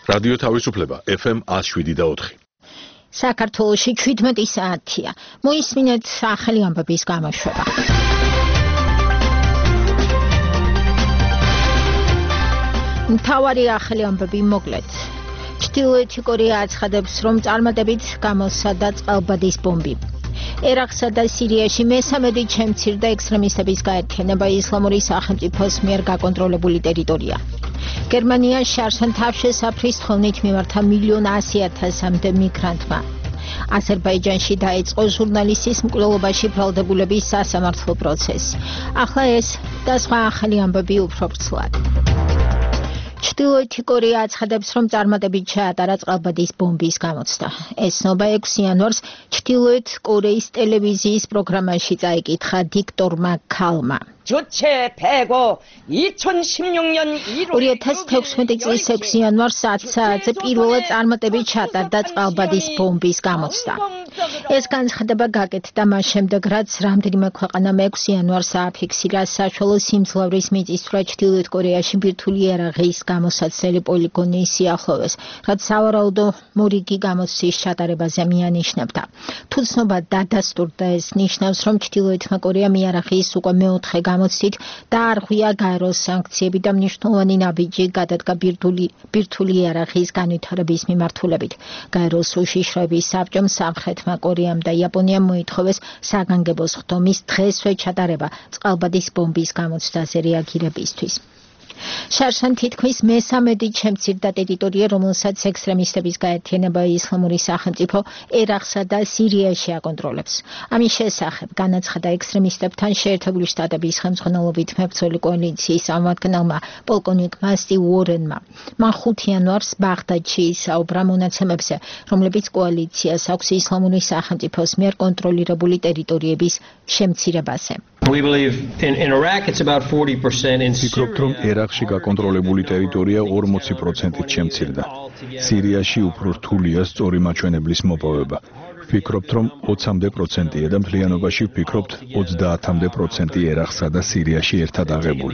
რადიო თავისუფლება FM 107.4. საქართველოში 17 საათია. მოისმინეთ ახალი ამბების გამოშვება. მთავარი ახალი ამბები მოკლედ. ჩრდილოეთი კორეა აცხადებს, რომ წარმატებით გამოსცადა წყალბადის ბომბი. ერაყსა და სირიაში მესამედი შემცირდა ექსტრემისტების გაერთიანება ისლამური სახელმწიფოს მიერ გაკონტროლებული ტერიტორია. გერმანია შარშან თავშესაფრის თხოვნით მიმართა 1,100,000-მდე მიგრანტმა. აზერბაიჯანში დაიწყო ჟურნალისტის მკვლელობაში ბრალდებულების სასამართლო პროცესი. ახლა ეს და სხვა ახალი ამბები უფრო ვრცლად. ჩრდილოეთი კორეა აცხადებს, რომ წარმატებით ჩაატარა წყალბადის ბომბის გამოცდა. ეს ნობა 6 იანვარს ჩრდილოეთ კორეის ტელევიზიის პროგრამაში წაიკითხა დიქტორმა ქალმა. 주체 배고 2016년 2016 წლის 6 იანვარს 10 საათზე პირველად წარმატებით ჩატარდა წყალბადის ბომბის გამოცდა. ეს განცხადება გაკეთდა მას შემდეგ, რაც რამდენიმე ქვეყანამ 6 იანვარს ააფიქსირა საშუალო სიმძლავრის მიწისძვრა ჩრდილოეთ კორეაში ბირთვული იარაღის გამოსაცდელი პოლიგონის სიახლოვეს, რაც სავარაუდო მორიგი გამოცდის ჩატარებაზე მიანიშნებდა. თუ ცნობა დადასტურდა, ეს ნიშნავს, რომ ჩრდილოეთმა კორეამ იარაღის უკვე მეოთხე გამოცდით დაარღვია გაეროს სანქციები და მნიშვნელოვანი ნაბიჯი გადადგა ბირთვული იარაღის განვითარების მიმართულებით. გაეროს უშიშროების საბჭომ სამხრეთმა კორეამ და იაპონიამ მოითხოვეს საგანგებო სხდომის დღესვე ჩატარება წყალბადის ბომბის გამოცდაზე რეაგირებისთვის. შარშან თითქმის მესამედი შემცირდა ტერიტორია, რომელსაც ექსტრემისტების გაერთიანება ისლამური სახელმწიფო ერაყსა და სირიაში აკონტროლებს. ამის შესახებ განაცხადა ექსტრემისტებთან შეერთებული შტატების ხელმძღვანელობით მებრძოლი კოალიციის წარმომადგენელმა პოლკოვნიკმა სტივ უორენმა. მან 5 იანვარს ბაღდადში ისაუბრა მონაცემებზე, რომლებიც კოალიციას აქვს ისლამური სახელმწიფოს მიერ კონტროლირებული ტერიტორიების შემცირებაზე. We believe in Iraq it's about 40%. ვფიქრობთ, რომ ერაყში გაკონტროლებული ტერიტორია 40%-ით შემცირდა. სირიაში უფრო რთულია სწორი მაჩვენებლის მოპოვება. ვფიქრობთ, რომ 20%-ია და მთლიანობაში ვფიქრობთ 30% ერაყსა და სირიაში ერთად აღებული.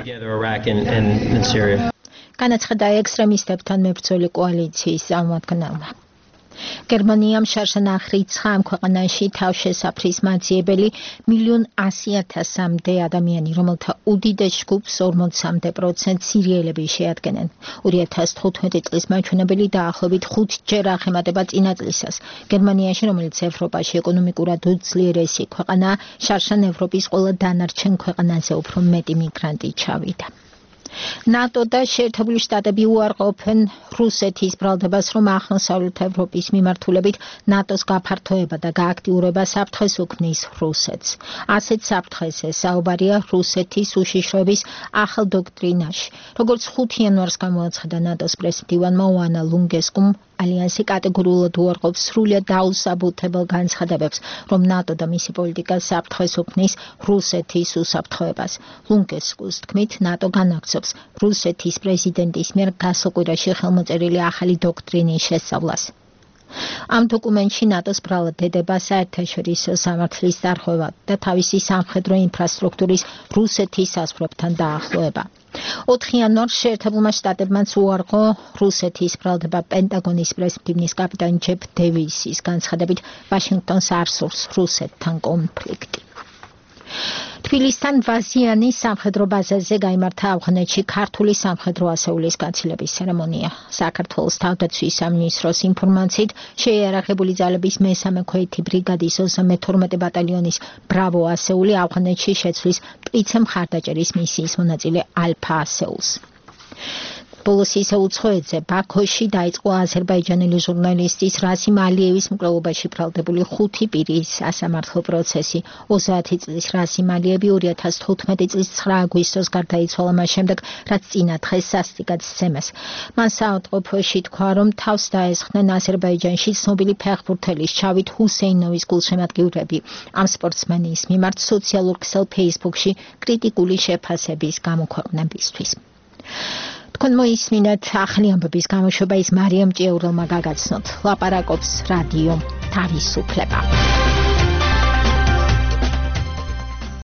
განაცხადა ექსტრემისტებთან მებრძოლი კოალიციის წარმომადგენელმა. გერმანიამ შარშან ახრიცხა ამ ქვეყანაში თავშესაფრის მაძიებელი 1,100,000-მდე ადამიანი, რომელთა უდიდეს ჯგუფს 40% სირიელები შეადგენენ. 2015 წლის მაჩვენებელი დაახლოებით 5-ჯერ აღემატება წინა წლისას. გერმანიაში, რომელიც ევროპაში ეკონომიკურად უძლიერესი ქვეყანაა, შარშან ევროპის ყველა დანარჩენ ქვეყანაზე უფრო მეტი მიგრანტი ჩავიდა. ნატო და შეერთებული შტატები უარყოფენ რუსეთის ბრალდებას, რომ აღმოსავლეთ ევროპის მიმართულებით ნატოს გაფართოება და გააქტიურება საფრთხეს უქმნის რუსეთს. ასეთ საფრთხეზე საუბარია რუსეთის უშიშროების ახალ დოქტრინაში. როგორც 5 იანვარს გამოაცხადა ნატოს პრეზიდენტმა ოანა ლუნგესკუმ, ალიანსი კატეგორიულად უარყოფს სრულიად დაუსაბუთებელ განცხადებებს, რომ ნატო და მისი პოლიტიკა საფრთხეს უქმნის რუსეთის უსაფრთხოებას. ლუნგესკუმის თქმით, ნატო განაგრძობს რუსეთის პრეზიდენტის მიერ გასულ კვირაში ხელმოწერილი ახალი დოქტრინის შესწავლას. ამ დოკუმენტში ნატოს ბრალდება საერთაშორისო სამართლის დარღვევა და თავისი სამხედრო ინფრასტრუქტურის რუსეთის საზღვრებთან დაახლოება. 4 იანვარს შეერთებულმა შტატებმაც უარყო რუსეთის ბრალდება პენტაგონის პრეზიდენტის კაპიტან ჯეფ დევისის განცხადებით ვაშინგტონს არ სურს რუსეთთან კონფლიქტი. თბილისთან ვაზიანის სამხედრო ბაზაზე გაიმართა ავღანეთში ქართული სამხედრო ასეულის გაცილების ცერემონია. საქართველოს თავდაცვის სამინისტროს ინფორმაციით, შეიარაღებული ძალების მესამე ქვეითი ბრიგადის 32 ბატალიონის ბრავო ასეული ავღანეთში შეცვლის მტკიცე მხარდაჭერის მისიის მონაწილე ალფა ასეულს. ბოლოს ისე უცხოეთზე ბაქოში დაიწყო აზერბაიჯანელი ჟურნალისტის რასიმ ალიევის მკვლელობაში ბრალდებული 5 პირის სასამართლო პროცესი. 30 წლის რასიმ ალიევი 2015 წლის 9 აგვისტოს გარდაიცვალა მას შემდეგ, რაც წინა დღეს სასტიკად სცემეს. მან საავადმყოფოში თქვა, რომ თავს დაესხნენ აზერბაიჯანში ცნობილი ფეხბურთელის ჩავით ჰუსეინოვის გულშემატკივრები. ამ სპორტსმენის მიმართ სოციალურ ქსელ Facebook-ში კრიტიკული შეფასების გამოქვეყნებისთვის. თქვენ მოისმინეთ ახალი ამბების გამოშვება, ის მარიამ ჭიაურელმა გაგაცნოთ. ლაპარაკობს რადიო თავისუფლება.